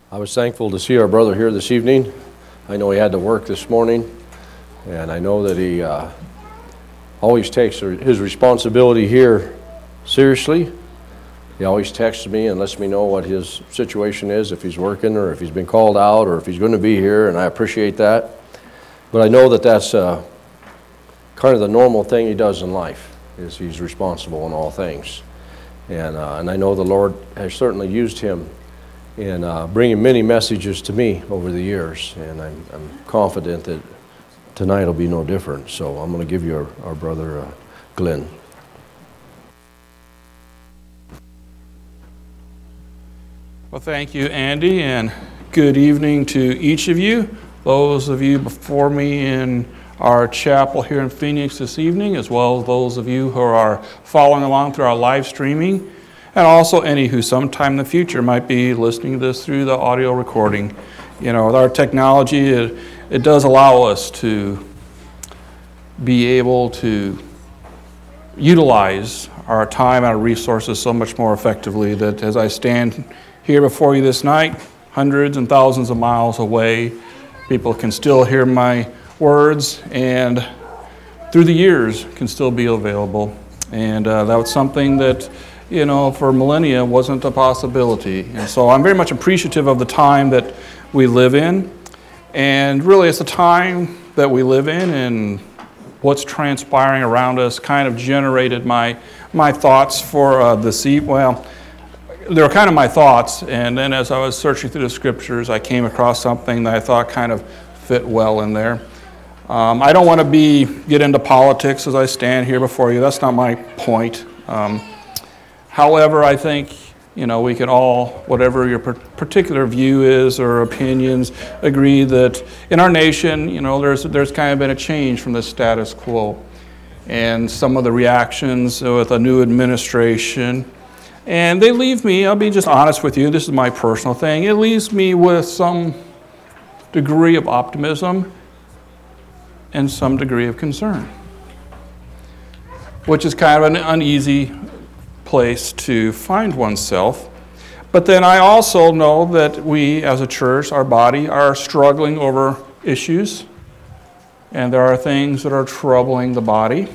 I was thankful to see our brother here this evening. I know he had to work this morning, and I know that he always takes his responsibility here seriously. He always texts me and lets me know what his situation is, if he's working or if he's been called out or if he's going to be here, and I appreciate that. But I know that that's kind of the normal thing he does in life, is he's responsible in all things. And I know the Lord has certainly used him in bringing many messages to me over the years, and I'm confident that tonight will be no different. So I'm going to give you our brother Glenn. Well, thank you, Andy, and good evening to each of you. Those of you before me in our chapel here in Phoenix this evening, as well as those of you who are following along through our live streaming, and also any who sometime in the future might be listening to this through the audio recording. You know, with our technology, it does allow us to be able to utilize our time and our resources so much more effectively that as I stand here before you this night, hundreds and thousands of miles away, people can still hear my words and through the years can still be available. And that was something that, you know, for millennia wasn't a possibility. And so I'm very much appreciative of the time that we live in. And really it's the time that we live in and what's transpiring around us kind of generated my thoughts for this evening. Well, they were kind of my thoughts, and then as I was searching through the scriptures, I came across something that I thought kind of fit well in there. I don't want to get into politics as I stand here before you. That's not my point. However, I think, you know, we can all, whatever your particular view is or opinions, agree that in our nation, you know, there's kind of been a change from the status quo. And some of the reactions with a new administration, and they leave me, I'll be just honest with you, this is my personal thing, it leaves me with some degree of optimism and some degree of concern, which is kind of an uneasy place to find oneself. But then I also know that we as a church, our body, are struggling over issues, and there are things that are troubling the body.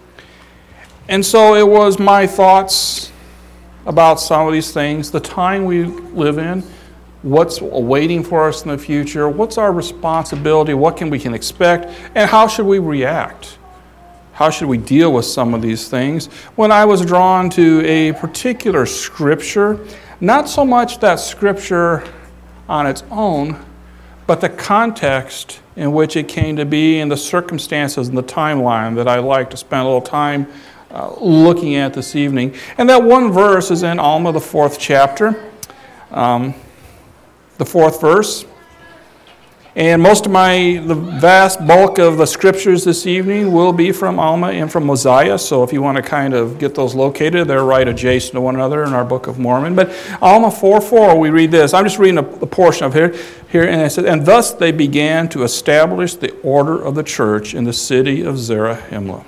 And so it was my thoughts about some of these things, the time we live in, what's awaiting for us in the future, what's our responsibility, what we can expect, and how should we react? How should we deal with some of these things? When I was drawn to a particular scripture, not so much that scripture on its own, but the context in which it came to be and the circumstances and the timeline that I like to spend a little time looking at this evening. And that one verse is in Alma, the 4th chapter, the 4th verse. And the vast bulk of the scriptures this evening will be from Alma and from Mosiah. So if you want to kind of get those located, they're right adjacent to one another in our Book of Mormon. But Alma 4:4, we read this. I'm just reading a portion of here, and it says, "And thus they began to establish the order of the church in the city of Zarahemla."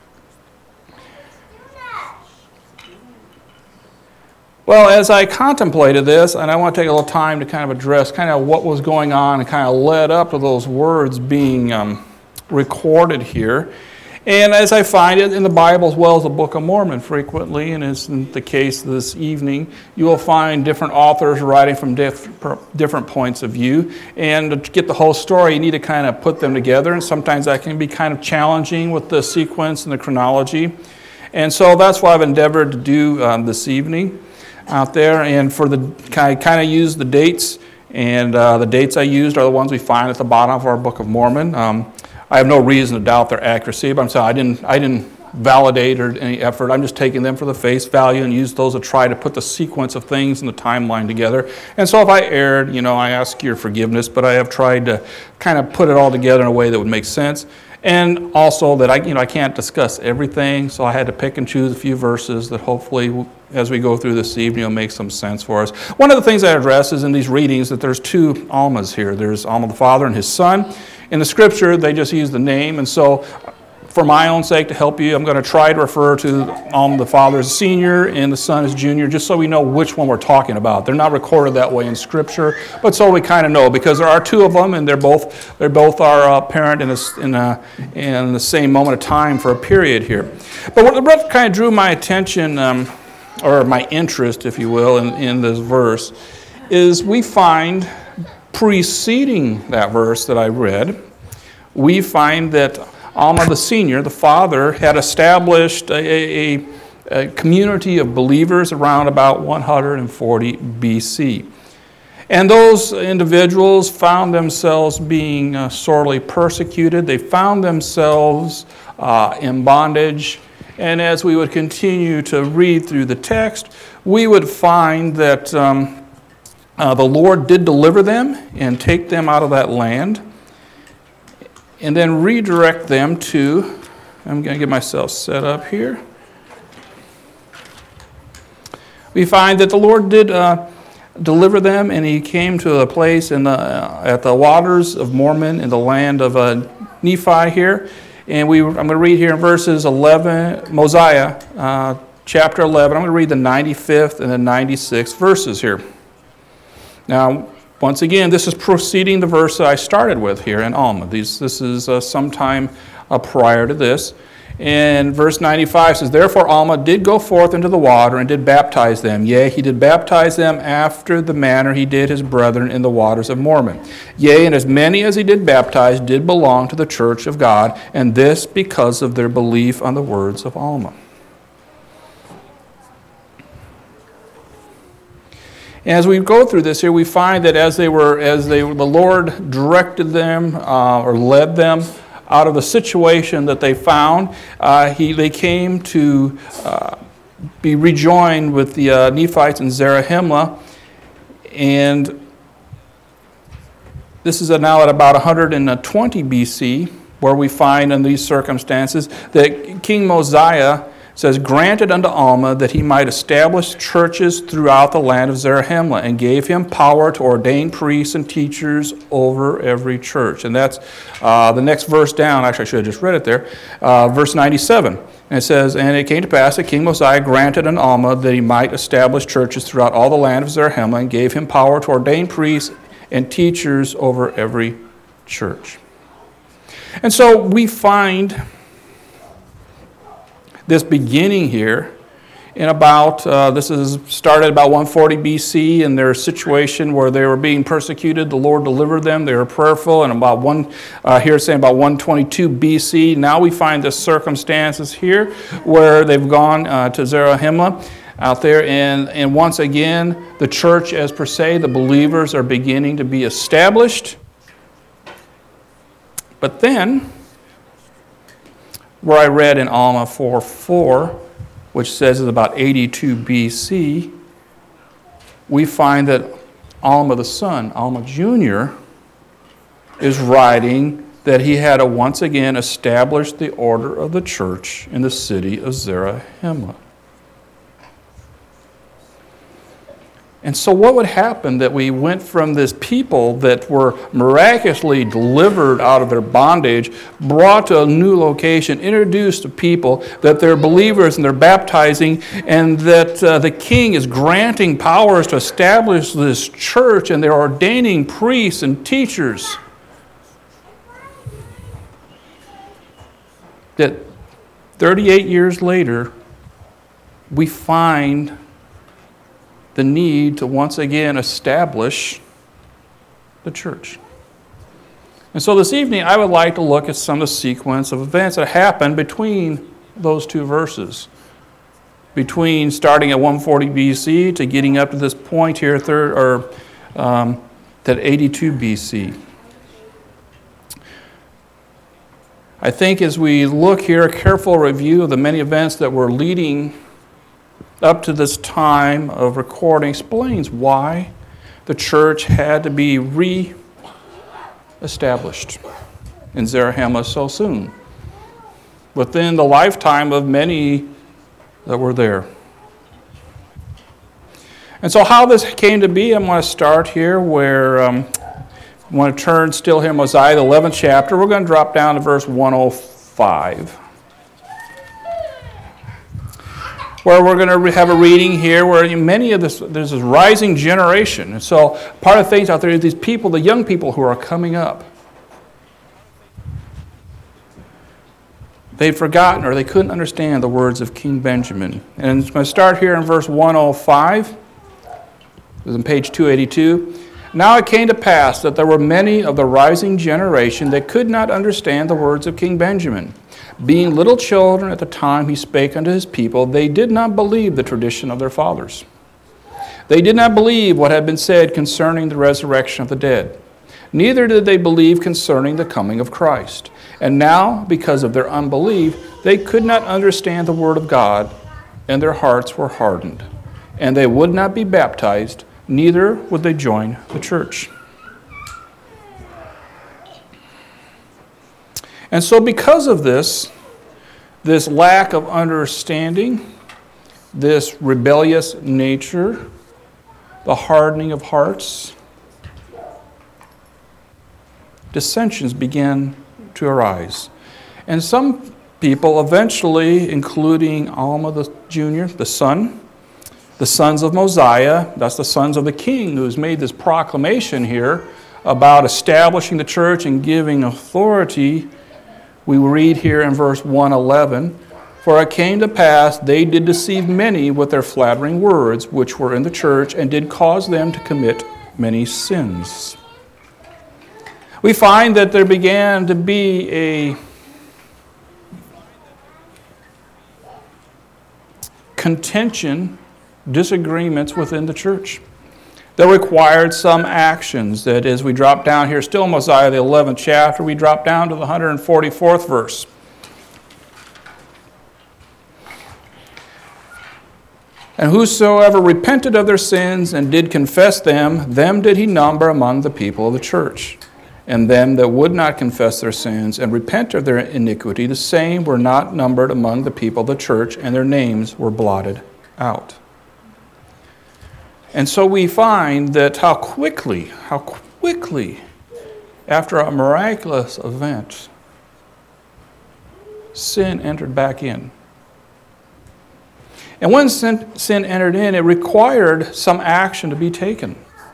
Well, as I contemplated this, and I want to take a little time to kind of address kind of what was going on and kind of led up to those words being recorded here. And as I find it in the Bible as well as the Book of Mormon frequently, and as in the case this evening, you will find different authors writing from different points of view. And to get the whole story, you need to kind of put them together, and sometimes that can be kind of challenging with the sequence and the chronology. And so that's what I've endeavored to do this evening out there, and for I kind of use the dates, and the dates I used are the ones we find at the bottom of our Book of Mormon. I have no reason to doubt their accuracy, but I'm saying I didn't validate or any effort. I'm just taking them for the face value and use those to try to put the sequence of things and the timeline together. And so if I erred, you know, I ask your forgiveness, but I have tried to kind of put it all together in a way that would make sense. And also that I can't discuss everything, so I had to pick and choose a few verses that hopefully, as we go through this evening, will make some sense for us. One of the things I address is in these readings that there's two Almas here. There's Alma the Father and his Son. In the Scripture, they just use the name, and so for my own sake, to help you, I'm going to try to refer to the father as senior and the son as junior, just so we know which one we're talking about. They're not recorded that way in Scripture, but so we kind of know, because there are two of them, and they're both are parent in the same moment of time for a period here. But what kind of drew my attention, or my interest, if you will, in this verse, is we find preceding that verse that I read, we find that Alma the senior, the father, had established a community of believers around about 140 BC. And those individuals found themselves being sorely persecuted. They found themselves in bondage. And as we would continue to read through the text, we would find that the Lord did deliver them and take them out of that land, and then redirect them to, I'm going to get myself set up here. We find that the Lord did deliver them, and he came to a place at the waters of Mormon in the land of Nephi here. And I'm going to read here in verses 11, Mosiah chapter 11. I'm going to read the 95th and the 96th verses here. Now, once again, this is preceding the verse that I started with here in Alma. This is sometime prior to this. And verse 95 says, Therefore Alma did go forth into the water and did baptize them. Yea, he did baptize them after the manner he did his brethren in the waters of Mormon. Yea, and as many as he did baptize did belong to the church of God, and this because of their belief on the words of Alma. As we go through this here, we find that the Lord directed them or led them out of the situation that they found, they came to be rejoined with the Nephites and Zarahemla, and this is now at about 120 BC, where we find in these circumstances that King Mosiah says, granted unto Alma that he might establish churches throughout the land of Zarahemla, and gave him power to ordain priests and teachers over every church. And that's the next verse down. Actually, I should have just read it there. Verse 97. And it says, And it came to pass that King Mosiah granted unto Alma that he might establish churches throughout all the land of Zarahemla, and gave him power to ordain priests and teachers over every church. And so we find this beginning here in about, this is started about 140 BC, in their situation where they were being persecuted. The Lord delivered them. They were prayerful. And about here it's saying about 122 BC. Now we find the circumstances here where they've gone to Zarahemla out there. And once again, the church as per se, the believers are beginning to be established. But then, where I read in Alma 4:4, which says it's about 82 BC, we find that Alma the son, Alma Jr., is writing that he had to once again establish the order of the church in the city of Zarahemla. And so what would happen that we went from this people that were miraculously delivered out of their bondage, brought to a new location, introduced to people that they're believers and they're baptizing, and that the king is granting powers to establish this church, and they're ordaining priests and teachers. That 38 years later, we find the need to once again establish the church. And so this evening, I would like to look at some of the sequence of events that happened between those two verses. Between starting at 140 BC to getting up to this point here, that 82 BC. I think as we look here, a careful review of the many events that were leading up to this time of recording explains why the church had to be re-established in Zarahemla so soon, within the lifetime of many that were there. And so how this came to be, I'm going to start here where I want to turn still here, Mosiah, the 11th chapter. We're going to drop down to verse 105. 5, where we're going to have a reading here where there's this rising generation. And so part of the things out there is these people, the young people who are coming up. They'd forgotten or they couldn't understand the words of King Benjamin. And I'm going to start here in verse 105. It was on page 282. Now it came to pass that there were many of the rising generation that could not understand the words of King Benjamin. Being little children at the time he spake unto his people, they did not believe the tradition of their fathers. They did not believe what had been said concerning the resurrection of the dead. Neither did they believe concerning the coming of Christ. And now, because of their unbelief, they could not understand the word of God, and their hearts were hardened. And they would not be baptized, neither would they join the church. And so because of this lack of understanding, this rebellious nature, the hardening of hearts, dissensions began to arise. And some people eventually, including Alma the Jr., the sons of Mosiah, that's the sons of the king who has made this proclamation here about establishing the church and giving authority. We read here in verse 111, For it came to pass, they did deceive many with their flattering words, which were in the church, and did cause them to commit many sins. We find that there began to be a contention, disagreements within the church that required some actions. That as we drop down here, still in Mosiah, the 11th chapter, we drop down to the 144th verse. And whosoever repented of their sins and did confess them, them did he number among the people of the church. And them that would not confess their sins and repent of their iniquity, the same were not numbered among the people of the church, and their names were blotted out. And so we find that how quickly, after a miraculous event, sin entered back in. And when sin entered in, it required some action to be taken.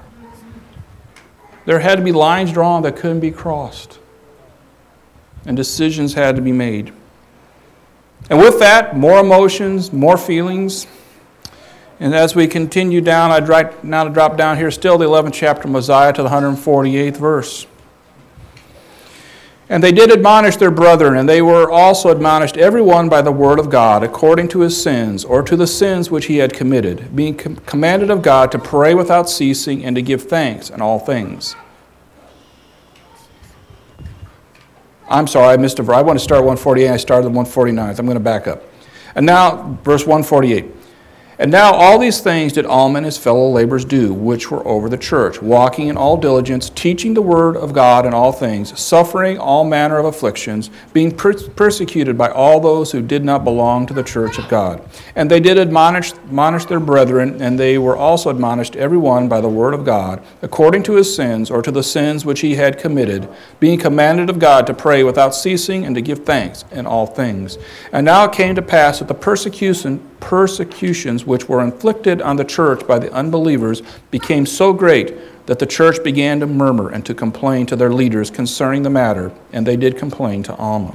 There had to be lines drawn that couldn't be crossed. And decisions had to be made. And with that, more emotions, more feelings. And as we continue down, I'd like now to drop down here, still the 11th chapter of Mosiah, to the 148th verse. And they did admonish their brethren, and they were also admonished every one by the word of God, according to his sins, or to the sins which he had committed, being commanded of God to pray without ceasing and to give thanks in all things. I'm sorry, I missed a verse. I want to start 148, I started at 149. I'm going to back up. And now, verse 148. And now all these things did Alma and his fellow laborers do, which were over the church, walking in all diligence, teaching the word of God in all things, suffering all manner of afflictions, being persecuted by all those who did not belong to the church of God. And they did admonish their brethren, and they were also admonished every one by the word of God, according to his sins, or to the sins which he had committed, being commanded of God to pray without ceasing and to give thanks in all things. And now it came to pass that the persecutions which were inflicted on the church by the unbelievers became so great that the church began to murmur and to complain to their leaders concerning the matter, and they did complain to Alma.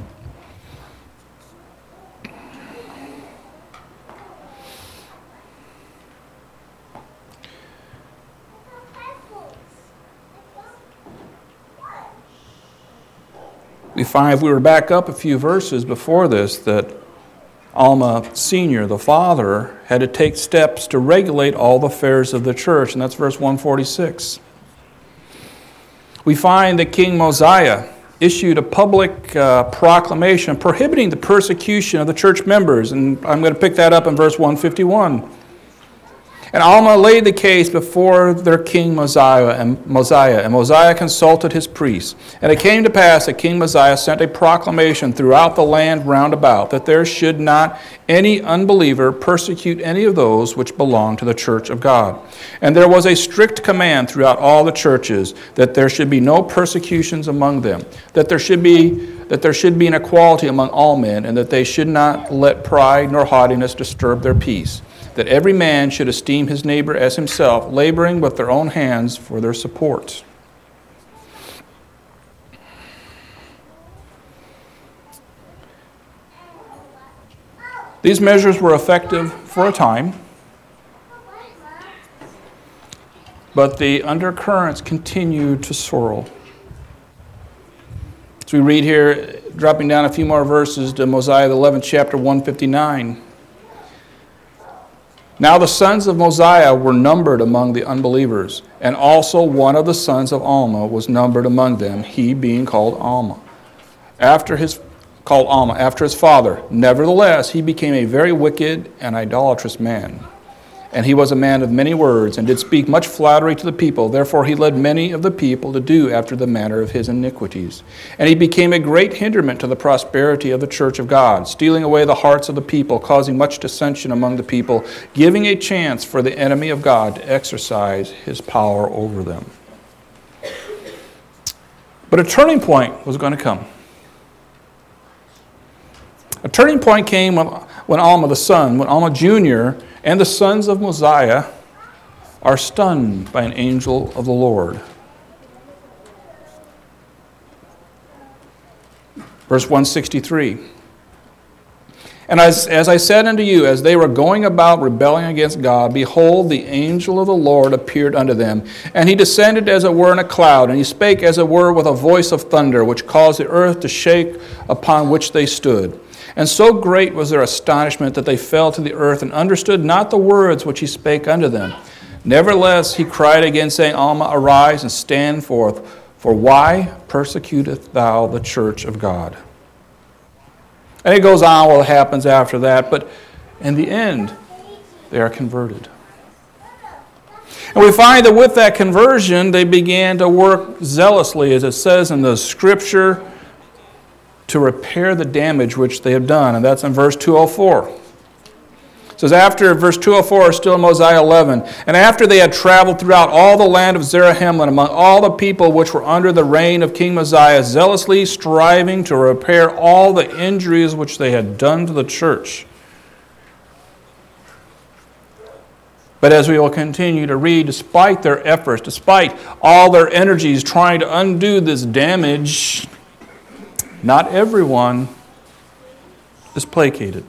We find, if we were back up a few verses before this, that Alma Sr., the father, had to take steps to regulate all the affairs of the church, and that's verse 146. We find that King Mosiah issued a public proclamation prohibiting the persecution of the church members, and I'm going to pick that up in verse 151. And Alma laid the case before their king Mosiah, and Mosiah consulted his priests. And it came to pass that King Mosiah sent a proclamation throughout the land round about, that there should not any unbeliever persecute any of those which belong to the church of God. And there was a strict command throughout all the churches, that there should be no persecutions among them, that there should be an equality among all men, and that they should not let pride nor haughtiness disturb their peace, that every man should esteem his neighbor as himself, laboring with their own hands for their support. These measures were effective for a time, but the undercurrents continued to swirl. So we read here, dropping down a few more verses to Mosiah, the 11th chapter, 159. Now the sons of Mosiah were numbered among the unbelievers, and also one of the sons of Alma was numbered among them, he being called Alma, after his father. Nevertheless, he became a very wicked and idolatrous man. And he was a man of many words, and did speak much flattery to the people. Therefore he led many of the people to do after the manner of his iniquities. And he became a great hinderment to the prosperity of the church of God, stealing away the hearts of the people, causing much dissension among the people, giving a chance for the enemy of God to exercise his power over them. But a turning point was going to come. A turning point came when Alma Jr., and the sons of Mosiah are stunned by an angel of the Lord. Verse 163. And as I said unto you, as they were going about rebelling against God, behold, the angel of the Lord appeared unto them. And he descended as it were in a cloud, and he spake as it were with a voice of thunder, which caused the earth to shake upon which they stood. And so great was their astonishment that they fell to the earth and understood not the words which he spake unto them. Nevertheless, he cried again, saying, Alma, arise and stand forth, for why persecutest thou the church of God? And it goes on what happens after that, but in the end, they are converted. And we find that with that conversion, they began to work zealously, as it says in the scripture, to repair the damage which they have done. And that's in verse 204. It says, after, verse 204 is still in Mosiah 11, and after they had traveled throughout all the land of Zarahemla, among all the people which were under the reign of King Mosiah, zealously striving to repair all the injuries which they had done to the church. But as we will continue to read, despite their efforts, despite all their energies trying to undo this damage, not everyone is placated.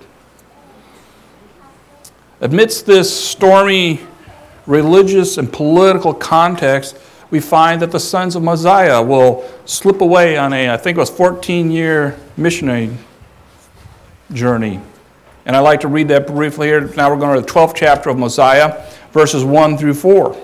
Amidst this stormy religious and political context, we find that the sons of Mosiah will slip away on I think it was 14-year missionary journey. And I'd like to read that briefly here. Now we're going to the 12th chapter of Mosiah, verses 1 through 4.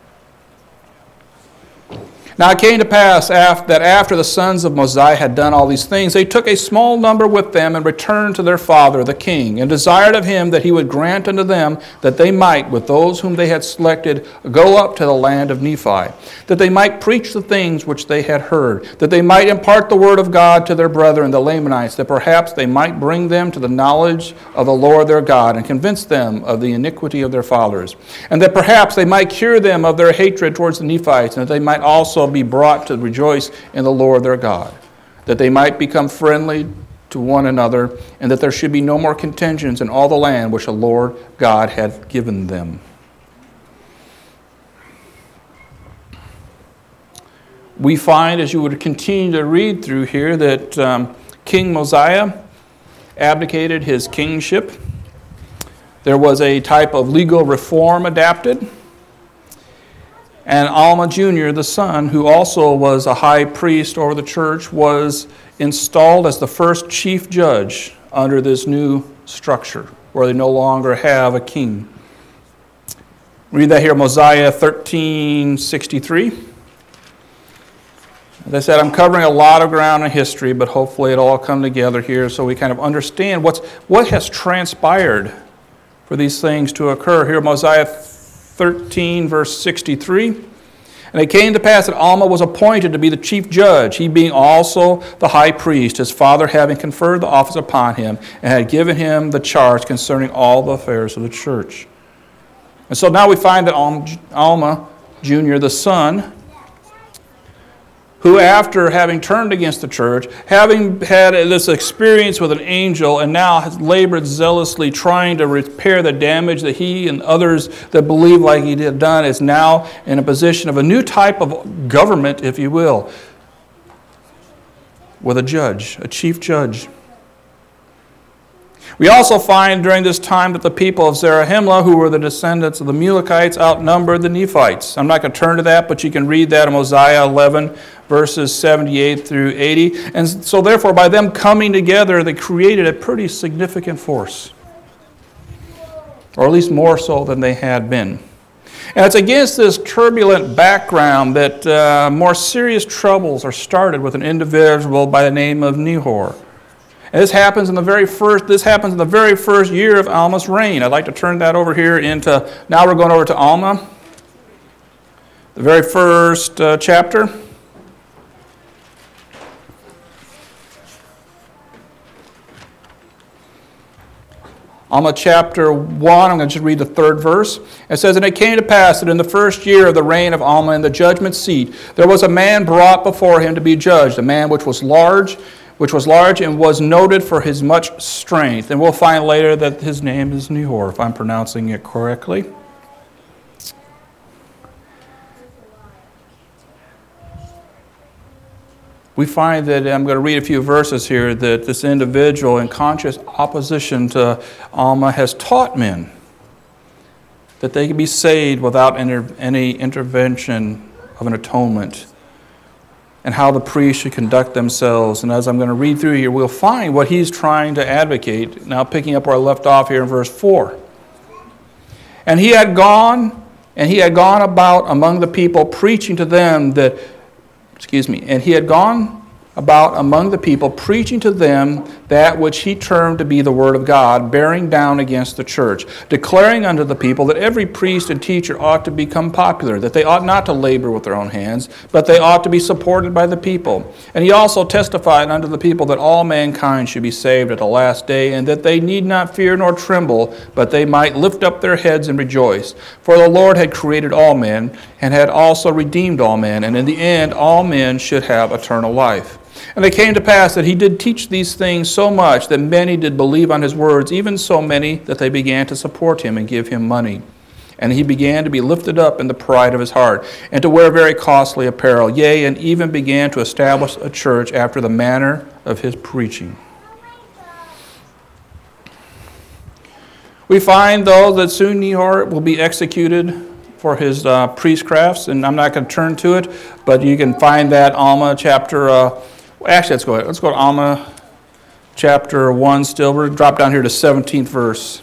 Now it came to pass that after the sons of Mosiah had done all these things, they took a small number with them and returned to their father the king, and desired of him that he would grant unto them that they might, with those whom they had selected, go up to the land of Nephi, that they might preach the things which they had heard, that they might impart the word of God to their brethren the Lamanites, that perhaps they might bring them to the knowledge of the Lord their God, and convince them of the iniquity of their fathers, and that perhaps they might cure them of their hatred towards the Nephites, and that they might also be brought to rejoice in the Lord their God, that they might become friendly to one another, and that there should be no more contentions in all the land which the Lord God had given them. We find, as you would continue to read through here, that King Mosiah abdicated his kingship. There was a type of legal reform adapted. And Alma Jr., the son, who also was a high priest over the church, was installed as the first chief judge under this new structure, where they no longer have a king. Read that here, Mosiah 13:63. As I said, I'm covering a lot of ground in history, but hopefully it'll all come together here so we kind of understand what has transpired for these things to occur. Here, Mosiah 13, verse 63. And it came to pass that Alma was appointed to be the chief judge, he being also the high priest, his father having conferred the office upon him, and had given him the charge concerning all the affairs of the church. And so now we find that Alma Jr., the son, who after having turned against the church, having had this experience with an angel, and now has labored zealously trying to repair the damage that he and others that believe like he had done, is now in a position of a new type of government, if you will, with a judge, a chief judge. We also find during this time that the people of Zarahemla, who were the descendants of the Mulekites, outnumbered the Nephites. I'm not going to turn to that, but you can read that in Mosiah 11, verses 78 through 80. And so therefore, by them coming together, they created a pretty significant force, or at least more so than they had been. And it's against this turbulent background that more serious troubles are started with an individual by the name of Nehor. And this happens in the very first year of Alma's reign. I'd like to turn that over here now we're going over to Alma, the very first chapter. Alma chapter 1, I'm going to just read the 3rd verse. It says, And it came to pass that in the first year of the reign of Alma in the judgment seat, there was a man brought before him to be judged, a man which was large and was noted for his much strength. And we'll find later that his name is Nehor, if I'm pronouncing it correctly. We find that, I'm going to read a few verses here, that this individual in conscious opposition to Alma has taught men that they can be saved without any intervention of an atonement, and how the priests should conduct themselves. And as I'm going to read through here, we'll find what he's trying to advocate. Now picking up where I left off here in verse 4. And he had gone about among the people preaching to them that which he termed to be the word of God, bearing down against the church, declaring unto the people that every priest and teacher ought to become popular, that they ought not to labor with their own hands, but they ought to be supported by the people. And he also testified unto the people that all mankind should be saved at the last day, and that they need not fear nor tremble, but they might lift up their heads and rejoice. For the Lord had created all men, and had also redeemed all men, and in the end all men should have eternal life. And it came to pass that he did teach these things so much that many did believe on his words, even so many that they began to support him and give him money. And he began to be lifted up in the pride of his heart, and to wear very costly apparel, yea, and even began to establish a church after the manner of his preaching. We find, though, that soon Nehor will be executed for his priestcrafts, and I'm not going to turn to it, but you can find that Alma chapter. Let's go to Alma chapter 1 still. We're going to drop down here to 17th verse.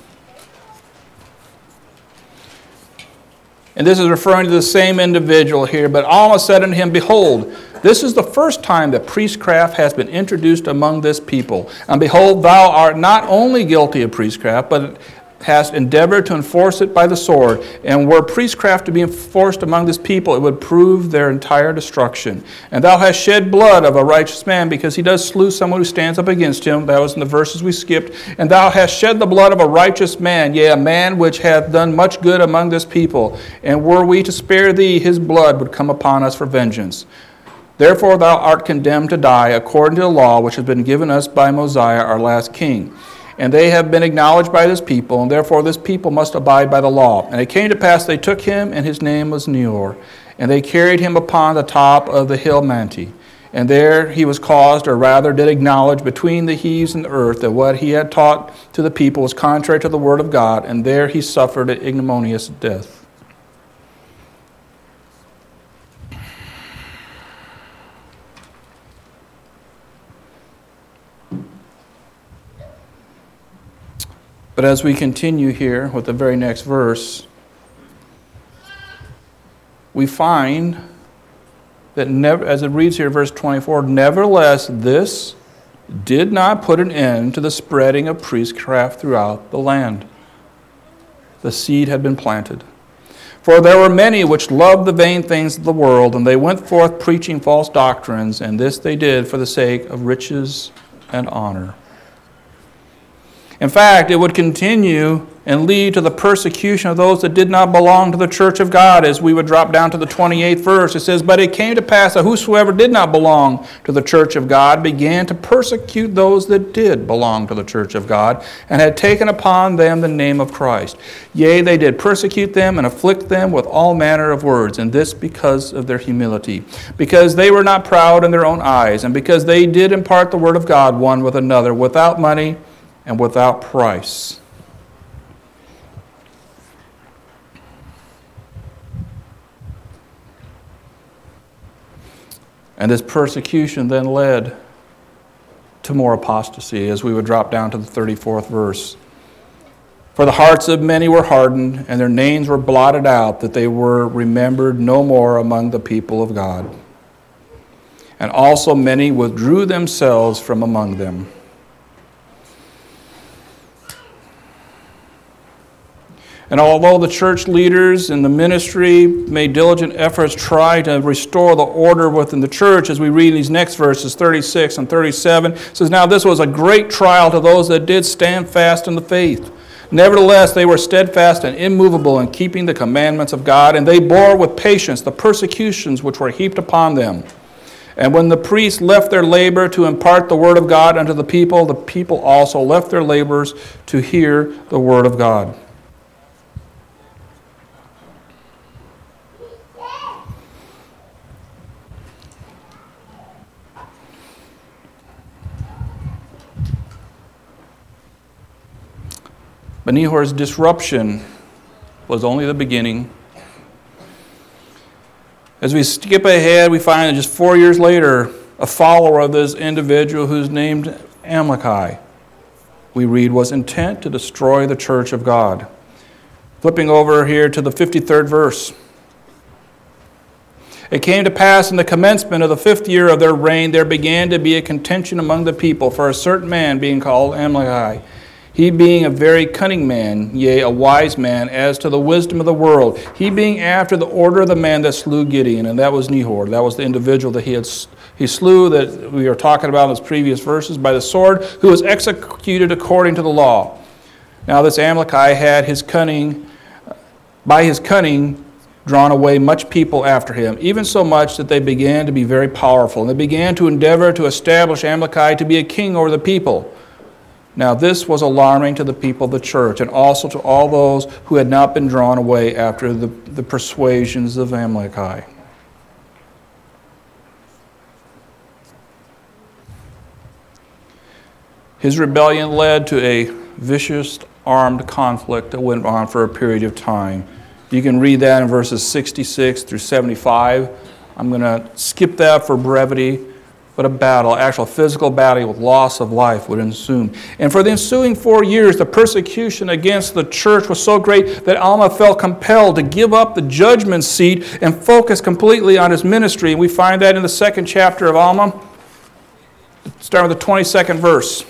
And this is referring to the same individual here. But Alma said unto him, Behold, this is the first time that priestcraft has been introduced among this people. And behold, thou art not only guilty of priestcraft, but hast endeavored to enforce it by the sword. And were priestcraft to be enforced among this people, it would prove their entire destruction. And thou hast shed blood of a righteous man, because he does slew someone who stands up against him. That was in the verses we skipped. And thou hast shed the blood of a righteous man, yea, a man which hath done much good among this people. And were we to spare thee, his blood would come upon us for vengeance. Therefore thou art condemned to die, according to the law which has been given us by Mosiah our last king. And they have been acknowledged by this people, and therefore this people must abide by the law. And it came to pass they took him, and his name was Nehor. And they carried him upon the top of the hill Manti. And there he was caused, or rather did acknowledge between the heaves and the earth, that what he had taught to the people was contrary to the word of God, and there he suffered an ignominious death. But as we continue here with the very next verse, we find that, as it reads here, verse 24, Nevertheless, this did not put an end to the spreading of priestcraft throughout the land. The seed had been planted. For there were many which loved the vain things of the world, and they went forth preaching false doctrines, and this they did for the sake of riches and honor. In fact, it would continue and lead to the persecution of those that did not belong to the church of God. As we would drop down to the 28th verse, it says, "But it came to pass that whosoever did not belong to the church of God began to persecute those that did belong to the church of God, and had taken upon them the name of Christ. Yea, they did persecute them and afflict them with all manner of words, and this because of their humility, because they were not proud in their own eyes, and because they did impart the word of God one with another, without money and without price." And this persecution then led to more apostasy, as we would drop down to the 34th verse. "For the hearts of many were hardened, and their names were blotted out, that they were remembered no more among the people of God. And also many withdrew themselves from among them." And although the church leaders and the ministry made diligent efforts to try to restore the order within the church, as we read these next verses, 36 and 37, it says, "Now this was a great trial to those that did stand fast in the faith. Nevertheless, they were steadfast and immovable in keeping the commandments of God, and they bore with patience the persecutions which were heaped upon them. And when the priests left their labor to impart the word of God unto the people also left their labors to hear the word of God." But Nehor's disruption was only the beginning. As we skip ahead, we find that just 4 years later, a follower of this individual who's named Amaleki, we read, was intent to destroy the church of God. Flipping over here to the 53rd verse. "It came to pass in the commencement of the 5th year of their reign, there began to be a contention among the people for a certain man being called Amaleki. He being a very cunning man, yea, a wise man, as to the wisdom of the world. He being after the order of the man that slew Gideon," and that was Nehor. That was the individual that he slew, that we are talking about in those previous verses, "by the sword, who was executed according to the law." Now this Amaleki had by his cunning, drawn away much people after him, even so much that they began to be very powerful. And they began to endeavor to establish Amaleki to be a king over the people. Now this was alarming to the people of the church, and also to all those who had not been drawn away after the persuasions of Amaleki. His rebellion led to a vicious armed conflict that went on for a period of time. You can read that in verses 66 through 75. I'm going to skip that for brevity. But actual physical battle with loss of life would ensue. And for the ensuing 4 years, the persecution against the church was so great that Alma felt compelled to give up the judgment seat and focus completely on his ministry. And we find that in the 2nd chapter of Alma, starting with the 22nd verse.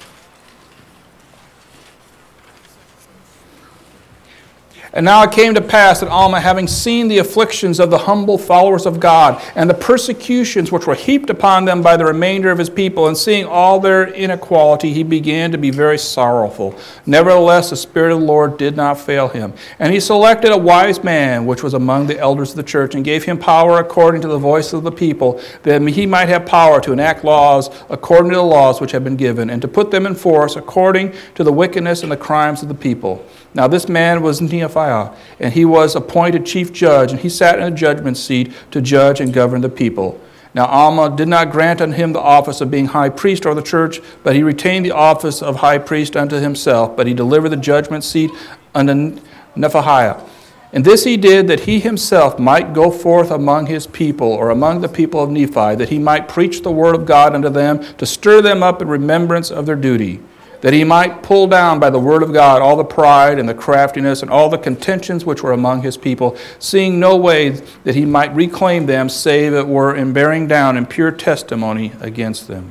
"And now it came to pass that Alma, having seen the afflictions of the humble followers of God, and the persecutions which were heaped upon them by the remainder of his people, and seeing all their inequality, he began to be very sorrowful. Nevertheless, the Spirit of the Lord did not fail him. And he selected a wise man, which was among the elders of the church, and gave him power according to the voice of the people, that he might have power to enact laws according to the laws which had been given, and to put them in force according to the wickedness and the crimes of the people. Now this man was Nephiah, and he was appointed chief judge, and he sat in a judgment seat to judge and govern the people. Now Alma did not grant unto him the office of being high priest over the church, but he retained the office of high priest unto himself, but he delivered the judgment seat unto Nephiah. And this he did, that he himself might go forth among his people, or among the people of Nephi, that he might preach the word of God unto them, to stir them up in remembrance of their duty, that he might pull down by the word of God all the pride and the craftiness and all the contentions which were among his people, seeing no way that he might reclaim them, save it were in bearing down in pure testimony against them."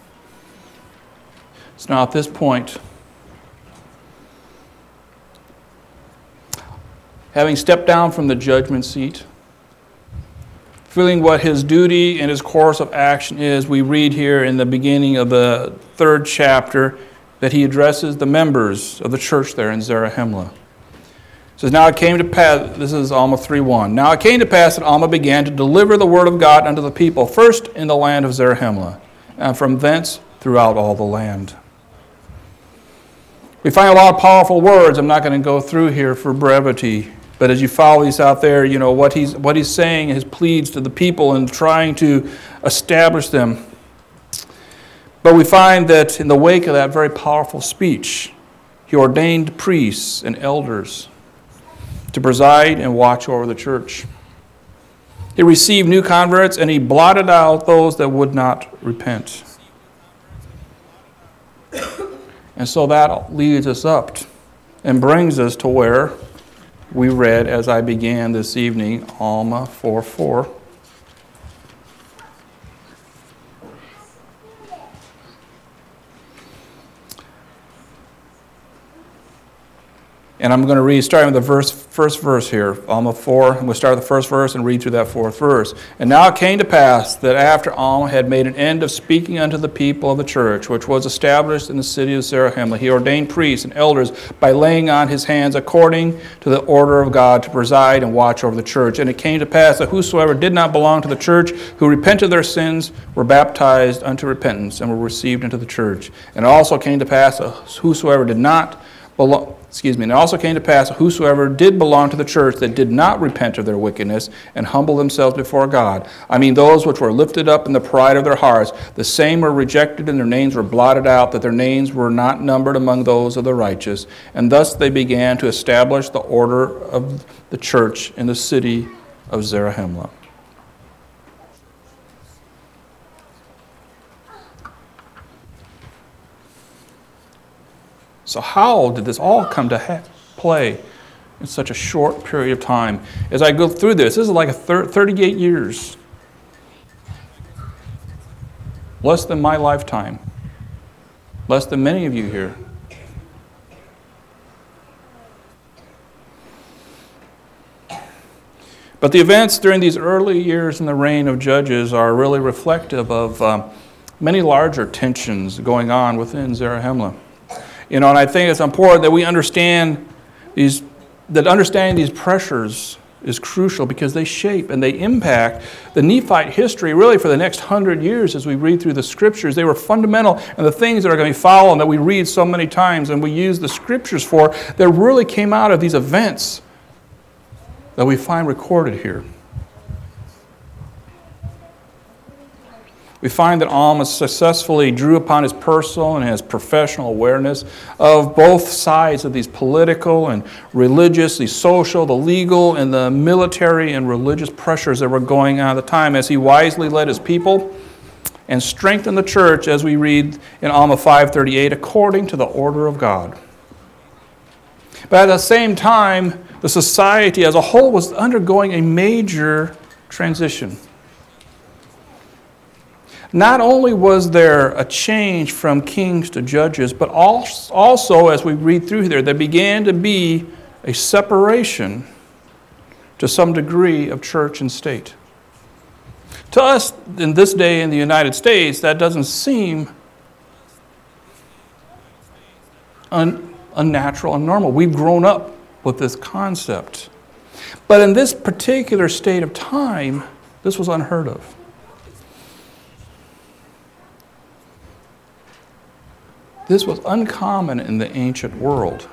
So now at this point, having stepped down from the judgment seat, feeling what his duty and his course of action is, we read here in the beginning of the 3rd chapter that he addresses the members of the church there in Zarahemla. It says, now it came to pass, this is Alma 3:1. Now it came to pass that Alma began to deliver the word of God unto the people, first in the land of Zarahemla, and from thence throughout all the land. We find a lot of powerful words. I'm not going to go through here for brevity, but as you follow these out there, you know what he's saying, his pleads to the people and trying to establish them. But we find that in the wake of that very powerful speech, he ordained priests and elders to preside and watch over the church. He received new converts, and he blotted out those that would not repent. And so that leads us up and brings us to where we read, as I began this evening, Alma 4:4. And I'm going to read, starting with the first verse here, Alma 4. And we'll start with the first verse and read through that 4th verse. And now it came to pass that after Alma had made an end of speaking unto the people of the church, which was established in the city of Zarahemla, he ordained priests and elders by laying on his hands according to the order of God to preside and watch over the church. And it came to pass that whosoever did not belong to the church, who repented their sins, were baptized unto repentance and were received into the church. And it also came to pass that whosoever did not belong, and it also came to pass, whosoever did belong to the church that did not repent of their wickedness and humble themselves before God, I mean those which were lifted up in the pride of their hearts, the same were rejected and their names were blotted out, that their names were not numbered among those of the righteous. And thus they began to establish the order of the church in the city of Zarahemla. So how did this all come to play in such a short period of time? As I go through this is like 38 years. Less than my lifetime. Less than many of you here. But the events during these early years in the reign of Judges are really reflective of many larger tensions going on within Zarahemla. You know, and I think it's important that we understand understanding these pressures is crucial because they shape and they impact the Nephite history really for the next 100 years as we read through the scriptures. They were fundamental, and the things that are going to be following that we read so many times and we use the scriptures for, that really came out of these events that we find recorded here. We find that Alma successfully drew upon his personal and his professional awareness of both sides of these political and religious, the social, the legal, and the military and religious pressures that were going on at the time as he wisely led his people and strengthened the church, as we read in Alma 5:38, according to the order of God. But at the same time, the society as a whole was undergoing a major transition. Not only was there a change from kings to judges, but also, as we read through there began to be a separation to some degree of church and state. To us, in this day in the United States, that doesn't seem unnatural and normal. We've grown up with this concept. But in this particular state of time, this was unheard of. This was uncommon in the ancient world.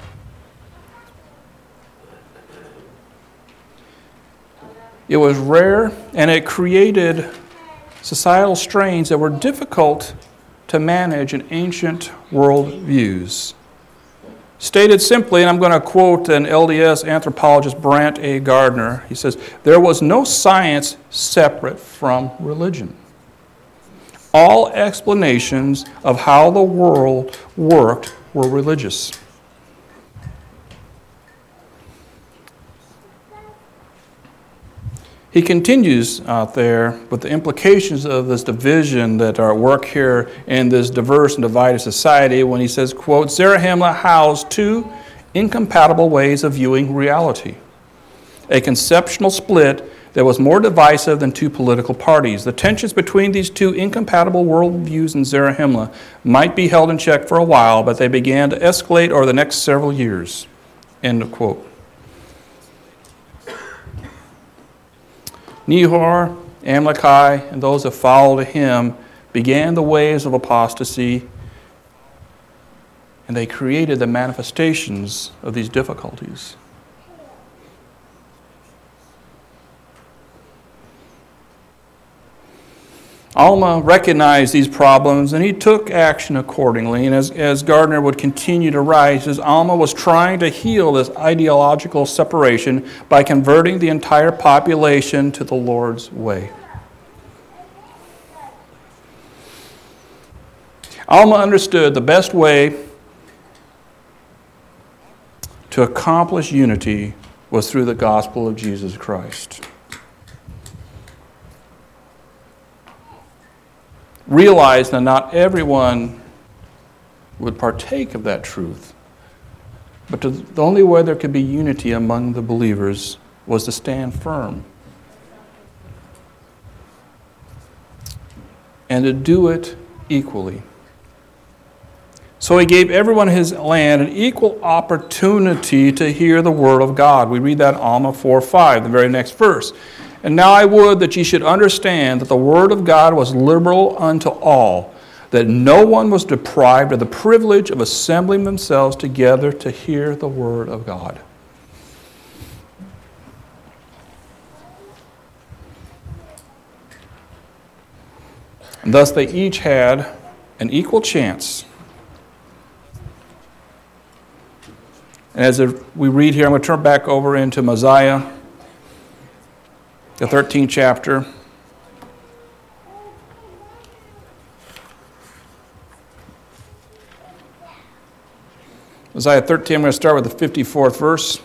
It was rare, and it created societal strains that were difficult to manage in ancient world views. Stated simply, and I'm going to quote an LDS anthropologist, Brant A. Gardner, he says, "There was no science separate from religion. All explanations of how the world worked were religious." He continues out there with the implications of this division that are at work here in this diverse and divided society when he says, quote, "Zarahemla housed two incompatible ways of viewing reality. A conceptual split that was more divisive than two political parties. The tensions between these two incompatible worldviews in Zarahemla might be held in check for a while, but they began to escalate over the next several years. End of quote. Nehor, Amalekai, and those that followed him began the waves of apostasy, and they created the manifestations of these difficulties. Alma recognized these problems, and he took action accordingly. And as Gardner would continue to write, he says, Alma was trying to heal this ideological separation by converting the entire population to the Lord's way. Alma understood the best way to accomplish unity was through the gospel of Jesus Christ. Realize that not everyone would partake of that truth, but the only way there could be unity among the believers was to stand firm and to do it equally. So he gave everyone in his land an equal opportunity to hear the word of God. We read that in Alma 4:5, the very next verse. And now I would that ye should understand that the word of God was liberal unto all, that no one was deprived of the privilege of assembling themselves together to hear the word of God. And thus they each had an equal chance. And as we read here, I'm going to turn back over into Mosiah, the 13th chapter. Mosiah 13, I'm going to start with the 54th verse.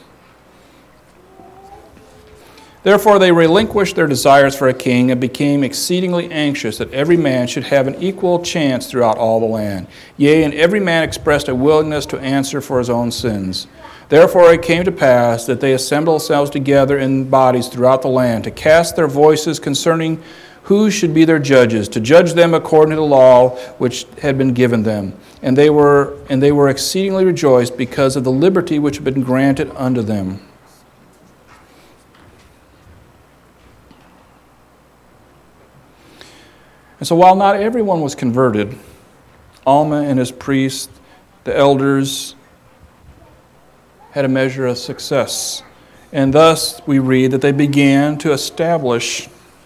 Therefore they relinquished their desires for a king and became exceedingly anxious that every man should have an equal chance throughout all the land. Yea, and every man expressed a willingness to answer for his own sins. Therefore it came to pass that they assembled themselves together in bodies throughout the land to cast their voices concerning who should be their judges, to judge them according to the law which had been given them. And they were exceedingly rejoiced because of the liberty which had been granted unto them. And so while not everyone was converted, Alma and his priests, the elders, had a measure of success. And thus we read that they began to establish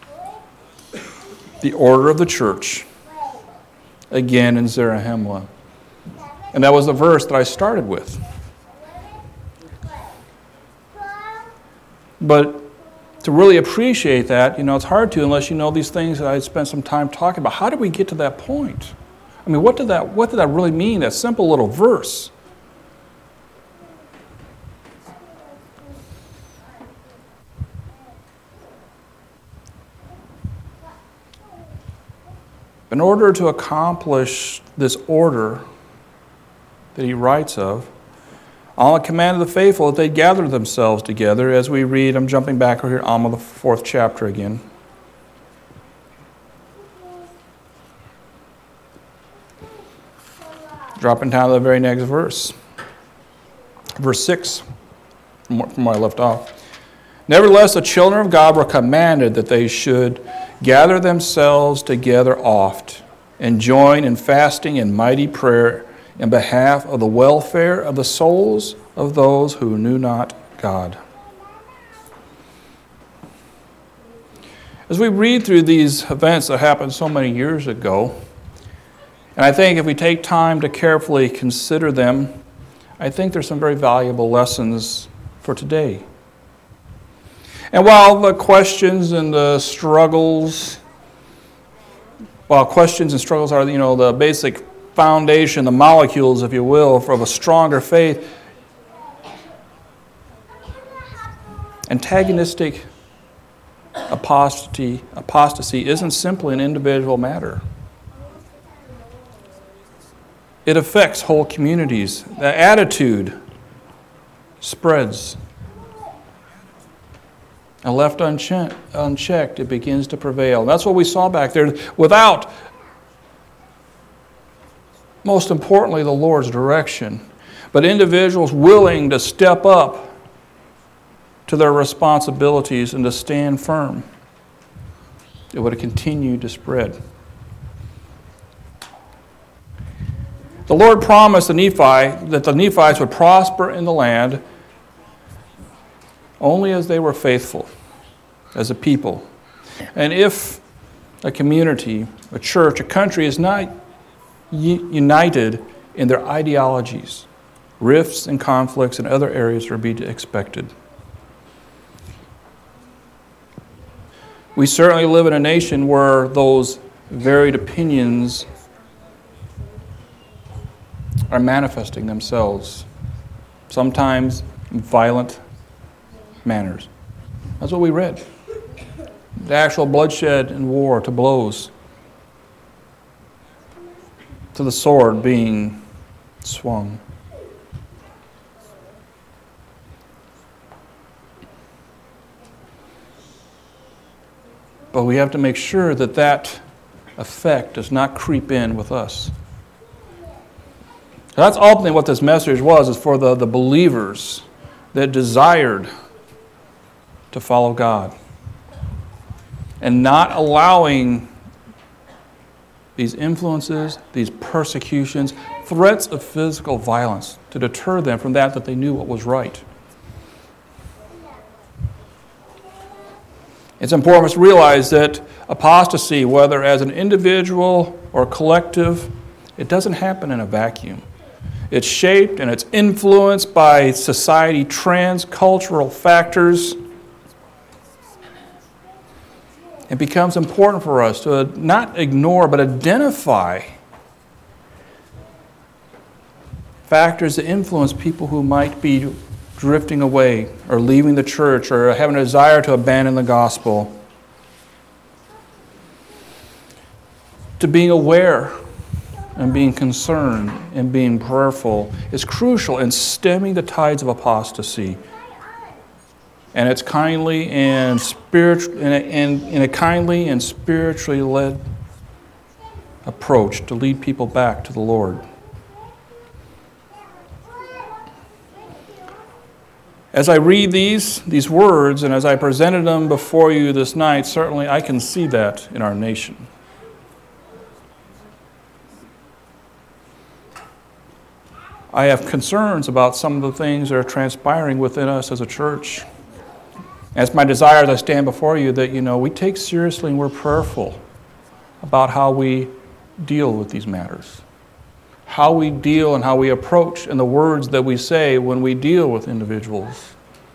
the order of the church again in Zarahemla. And that was the verse that I started with. But to really appreciate that, it's hard to unless you know these things that I spent some time talking about. How did we get to that point? I mean, what did that really mean, that simple little verse? In order to accomplish this order that he writes of, Alma commanded the faithful that they gather themselves together, as we read, I'm jumping back over here, Alma, the 4th chapter again. Dropping down to the very next verse. Verse 6, from where I left off. Nevertheless, the children of God were commanded that they should gather themselves together oft, and join in fasting and mighty prayer in behalf of the welfare of the souls of those who knew not God. As we read through these events that happened so many years ago, and I think if we take time to carefully consider them, I think there's some very valuable lessons for today. And while the questions and the struggles, are, the basic foundation, the molecules, if you will, of a stronger faith, antagonistic apostasy isn't simply an individual matter. It affects whole communities. The attitude spreads. And left unchecked, it begins to prevail. And that's what we saw back there. Without, most importantly, the Lord's direction, but individuals willing to step up to their responsibilities and to stand firm, it would have continued to spread. The Lord promised the Nephi that the Nephites would prosper in the land only as they were faithful as a people. And if a community, a church, a country is not united in their ideologies, rifts and conflicts in other areas are to be expected. We certainly live in a nation where those varied opinions are manifesting themselves, sometimes in violent manners. That's what we read. The actual bloodshed and war to blows, to the sword being swung. But we have to make sure that that effect does not creep in with us. That's ultimately what this message was, is for the believers that desired to follow God and not allowing these influences, these persecutions, threats of physical violence to deter them from that they knew what was right. It's important for us to realize that apostasy, whether as an individual or collective, it doesn't happen in a vacuum. It's shaped and it's influenced by society trends, cultural factors. It becomes important for us to not ignore, but identify factors that influence people who might be drifting away or leaving the church or having a desire to abandon the gospel. To being aware and being concerned and being prayerful is crucial in stemming the tides of apostasy. And it's kindly and in a kindly and spiritually led approach to lead people back to the Lord. As I read these words and as I presented them before you this night, certainly I can see that in our nation. I have concerns about some of the things that are transpiring within us as a church. And it's my desire as I stand before you that, we take seriously and we're prayerful about how we deal with these matters. How we deal and how we approach and the words that we say when we deal with individuals.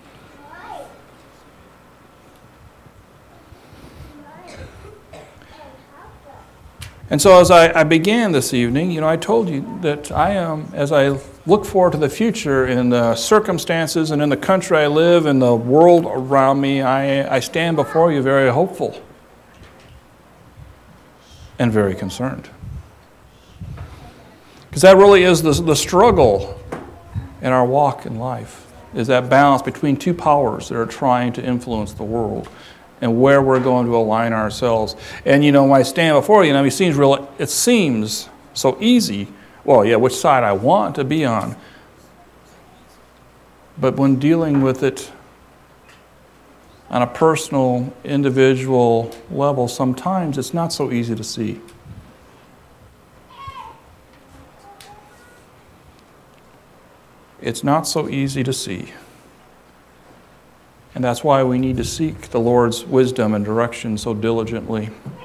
And so as I began this evening, I told you that I am, as I look forward to the future in the circumstances and in the country I live and the world around me, I stand before you very hopeful and very concerned. Because that really is the struggle in our walk in life, is that balance between two powers that are trying to influence the world and where we're going to align ourselves. And when I stand before you, it seems so easy. Well, yeah, which side I want to be on. But when dealing with it on a personal, individual level, sometimes it's not so easy to see. It's not so easy to see. And that's why we need to seek the Lord's wisdom and direction so diligently.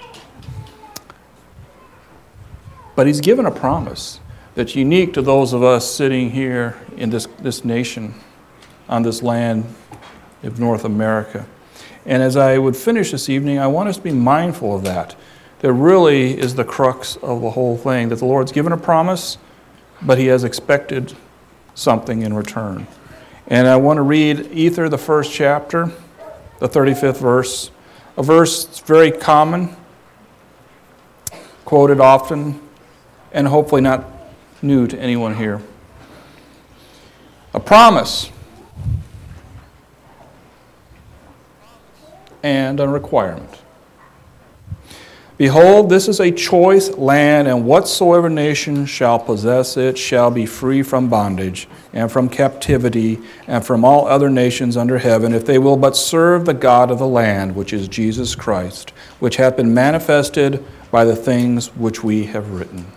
But He's given a promise that's unique to those of us sitting here in this nation, on this land of North America. And as I would finish this evening, I want us to be mindful of that. That really is the crux of the whole thing, that the Lord's given a promise, but He has expected something in return. And I want to read Ether, the first chapter, the 35th verse, a verse that's very common, quoted often, and hopefully not new to anyone here. A promise and a requirement. Behold, this is a choice land, and whatsoever nation shall possess it shall be free from bondage and from captivity and from all other nations under heaven, if they will but serve the God of the land, which is Jesus Christ, which hath been manifested by the things which we have written.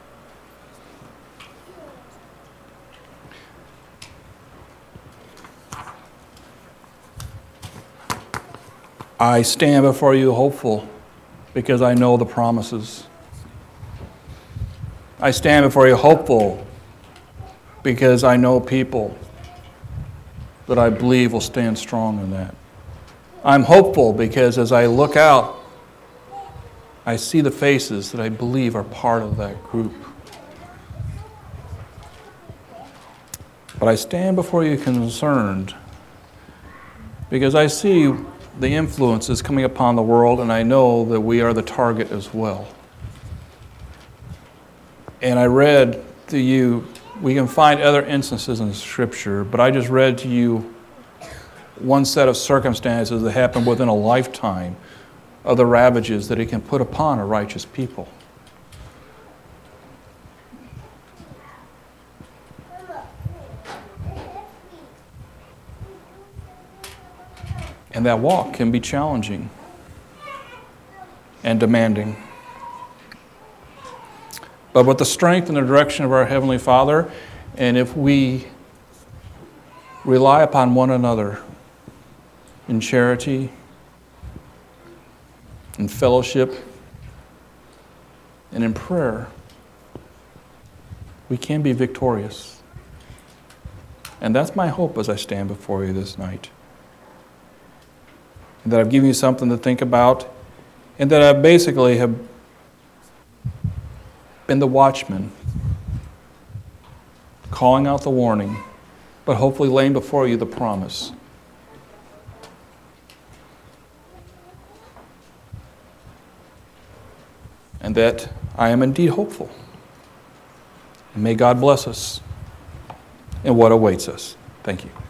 I stand before you hopeful, because I know the promises. I stand before you hopeful because I know people that I believe will stand strong in that. I'm hopeful because as I look out, I see the faces that I believe are part of that group. But I stand before you concerned because I see the influences coming upon the world, and I know that we are the target as well. And I read to you, we can find other instances in Scripture, but I just read to you one set of circumstances that happened within a lifetime of the ravages that it can put upon a righteous people. And that walk can be challenging and demanding. But with the strength and the direction of our Heavenly Father, and if we rely upon one another in charity, in fellowship, and in prayer, we can be victorious. And that's my hope as I stand before you this night. And that I've given you something to think about, and that I basically have been the watchman, calling out the warning, but hopefully laying before you the promise. And that I am indeed hopeful. And may God bless us in what awaits us. Thank you.